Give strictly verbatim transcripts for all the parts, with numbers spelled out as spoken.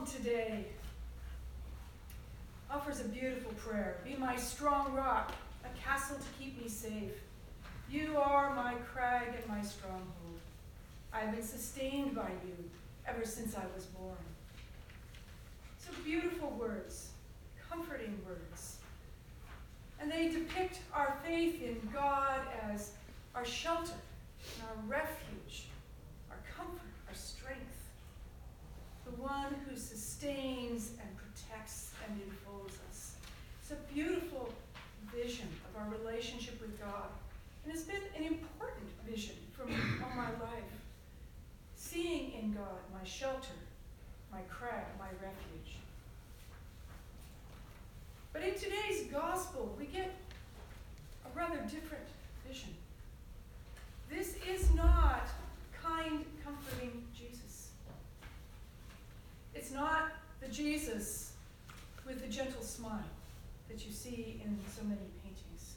today offers a beautiful prayer. Be my strong rock, a castle to keep me safe. You are my crag and my stronghold. I have been sustained by you ever since I was born. So beautiful words, comforting words. And they depict our faith in God as our shelter, and our refuge, our comfort, our strength. The one who sustains and protects and enfolds us. It's a beautiful vision of our relationship with God. And it's been an important vision for me all my life. Seeing in God my shelter, my crag, my refuge. But in today's gospel, we get a rather different vision. This is not kind, comforting Jesus. It's not the Jesus with the gentle smile that you see in so many paintings.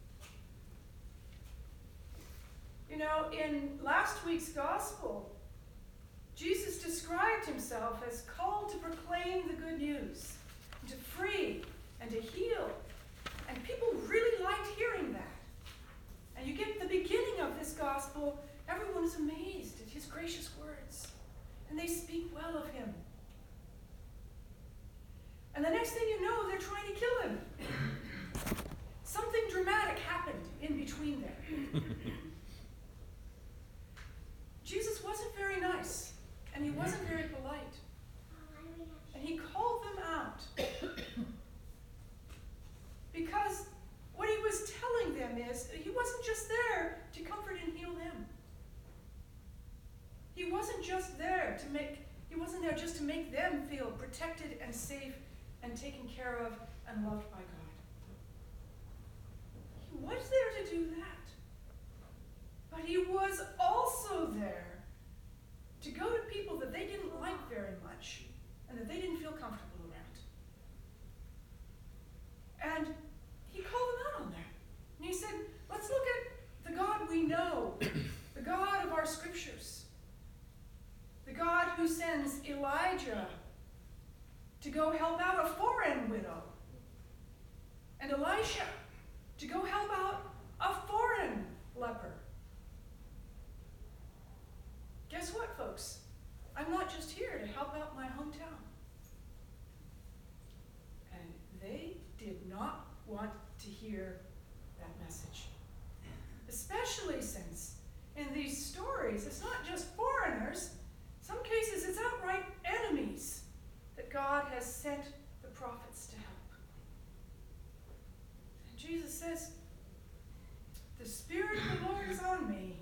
You know, in last week's gospel, Jesus described himself as called to proclaim the good news, and to free and to heal. And people really liked hearing that. And you get the beginning of this gospel, everyone is amazed at his gracious words. And they speak well of him. And the next thing you know, they're trying to kill him. Something dramatic happened in between there. Jesus wasn't very nice, and he wasn't very polite. And he called them out. Because what he was telling them is, he wasn't just there to comfort and heal them. He wasn't just there to make, he wasn't there just to make them feel protected and safe and taken care of and loved by God. He was there to do that. But he was also there to go to people that they didn't like very much and that they didn't feel comfortable around. And he called them out on that. And he said, let's look at the God we know, the God of our scriptures, the God who sends Elijah to go help out a foreign widow, and Elisha to go help out a foreign leper. Guess what, folks? I'm not just here to help out my hometown. And they did not want to hear that message. Especially since in these stories, it's not just foreigners. In some cases, it's outright enemies that God has sent the prophets to help. And Jesus says, the Spirit of the Lord is on me.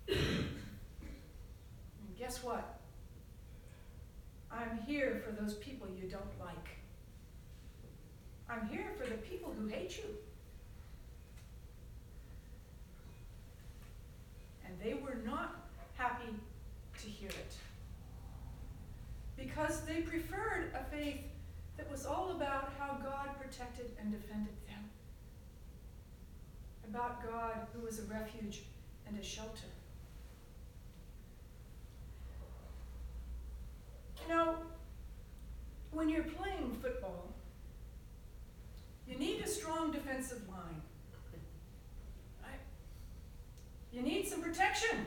And guess what? I'm here for those people you don't like. I'm here for the people who hate you. And they were not happy to hear it. Because they preferred a faith that was all about how God protected and defended them. About God who was a refuge and a shelter. You know, when you're playing football, you need a strong defensive line. Right? You need some protection.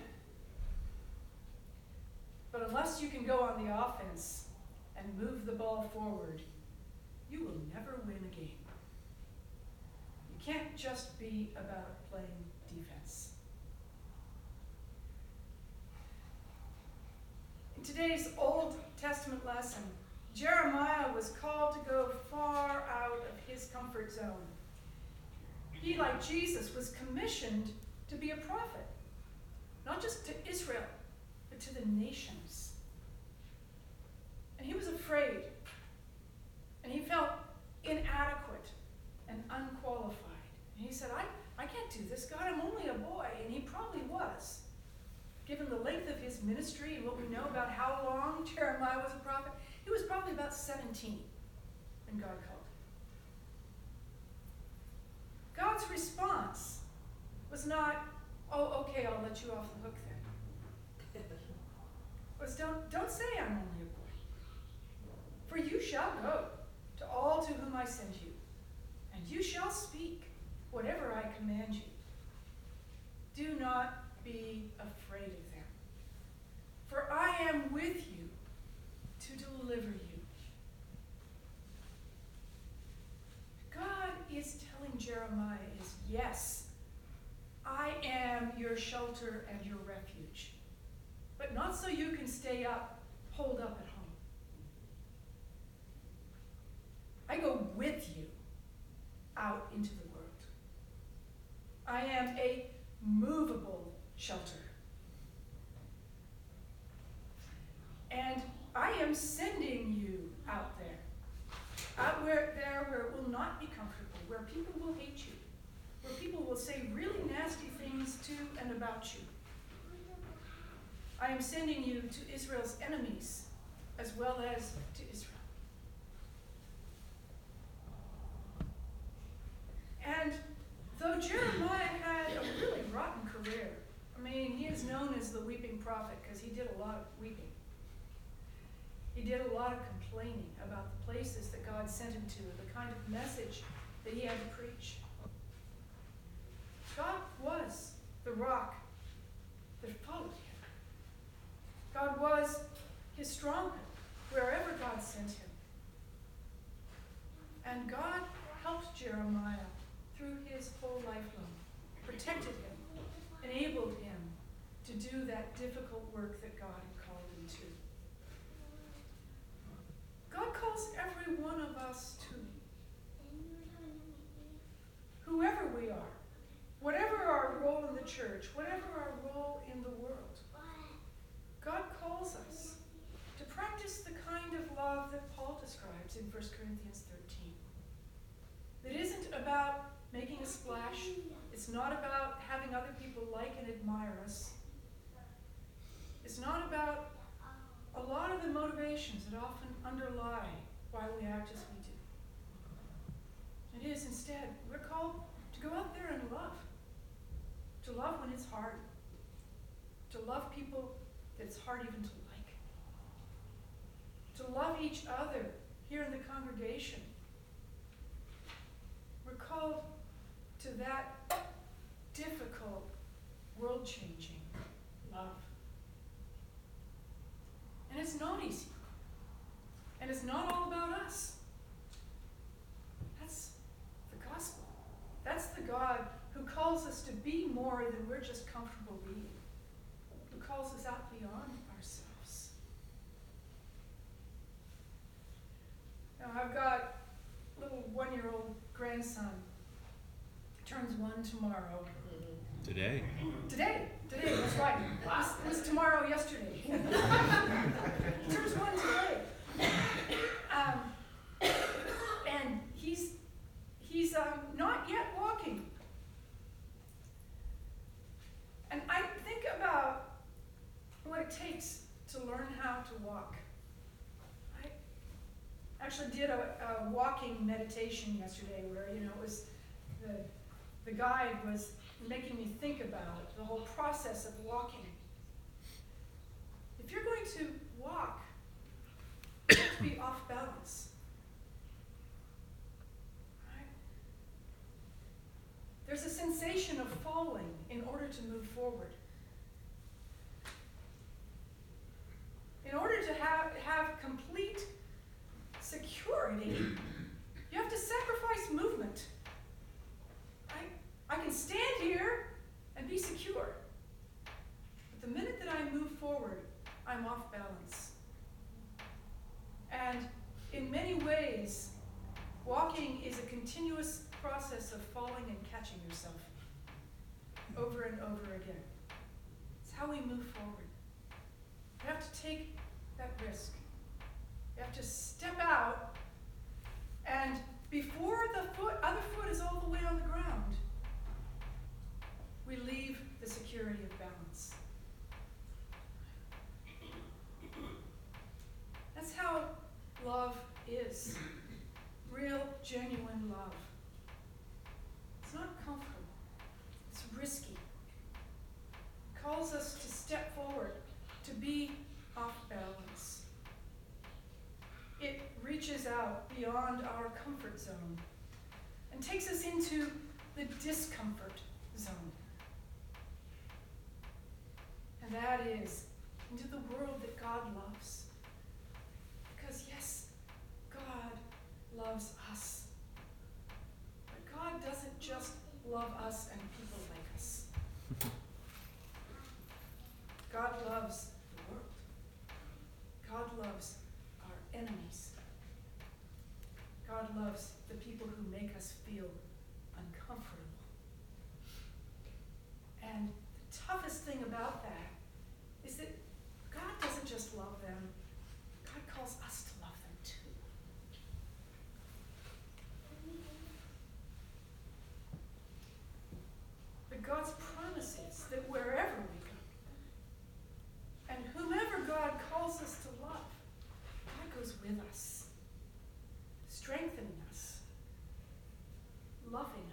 But unless you can go on the offense and move the ball forward, you will never win a game. You can't just be about playing defense. In today's Old Testament lesson, Jeremiah was called to go far out of his comfort zone. He, like Jesus, was commissioned to be a prophet, not just to Israel, but to the nations. And he was afraid. And he felt inadequate and unqualified. And he said, I, I can't do this, God, I'm only a boy. And he probably was. Given the length of his ministry and what we know about how long Jeremiah was a prophet, he was probably about seventeen when God called him. God's response was not, oh, okay, I'll let you off the hook then. Was don't, don't say I'm only a boy. For you shall go to all to whom I send you, and you shall speak whatever I command you. Do not be afraid of them, for I am with you to deliver you. God is telling Jeremiah is, yes, I am your shelter and your refuge, but not so you can stay up, holed up at home. I go with you out into the world. I am a movable shelter. And I am sending you out there. Out where there where it will not be comfortable, where people will hate you, where people will say really nasty things to and about you. I am sending you to Israel's enemies as well as to Israel. And though Jeremiah had a really rotten career, I mean, he is known as the weeping prophet because he did a lot of weeping. He did a lot of complaining about the places that God sent him to, the kind of message that he had to preach. God was the rock that followed him. God was his stronghold wherever God sent him. And God helped Jeremiah through his whole life long, protected him, enabled him to do that difficult work that God had called him to. God calls every one of us to, whoever we are, whatever our role in the church, whatever our role in the world, God calls us to practice the kind of love that Paul describes in First Corinthians thirteen. It isn't about making a splash. It's not about having other people like and admire us. It's not about a lot of the motivations that often underlie why we act as we do. It is instead, we're called to go out there and love. To love when it's hard. To love people that it's hard even to like. To love each other here in the congregation. We're called to that difficult, world-changing love. And it's not easy. And it's not all about us. That's the gospel. That's the God who calls us to be more than we're just comfortable being. Who calls us out beyond ourselves. Now, I've got a little one-year-old grandson. Turns one tomorrow. Today. Today. Today, that's right. It was, it was tomorrow yesterday. Turns one today. Um, and he's he's um, not yet walking. And I think about what it takes to learn how to walk. I actually did a, a walking meditation yesterday where, you know, it was the the guide was making me think about it, the whole process of walking. If you're going to walk, you have to be off balance. Right? There's a sensation of falling in order to move forward. In order to have, have complete security, you have to sacrifice movement. I can stand here and be secure. But the minute that I move forward, I'm off balance. And in many ways, walking is a continuous process of falling and catching yourself over and over again. It's how we move forward. You have to take that risk. You have to step out, and before the foot, other foot is all the way on the ground, we leave the security of balance. That's how love is. Real, genuine love. It's not comfortable. It's risky. It calls us to step forward, to be off balance. It beyond our comfort zone and takes us into the discomfort zone. And that is into the world that God loves. Because yes, God loves us. But God doesn't just love us and people like us. God loves the world. God loves our enemies. God loves the people who make us feel uncomfortable. And the toughest thing about that is that God doesn't just love them, God calls us to love them too. But God's promise is that wherever we go, and whomever God calls us to love, God goes with us, strengthening us, loving